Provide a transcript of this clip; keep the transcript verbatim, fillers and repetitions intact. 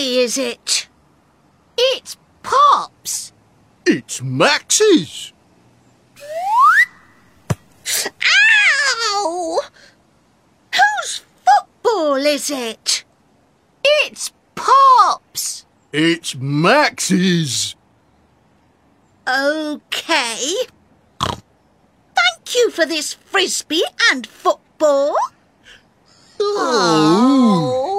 frisbee, is it? It's Pop's. It's Max's. Ow! Whose football is it? It's Pop's. It's Max's. OK. Thank you for this frisbee and football. Oh.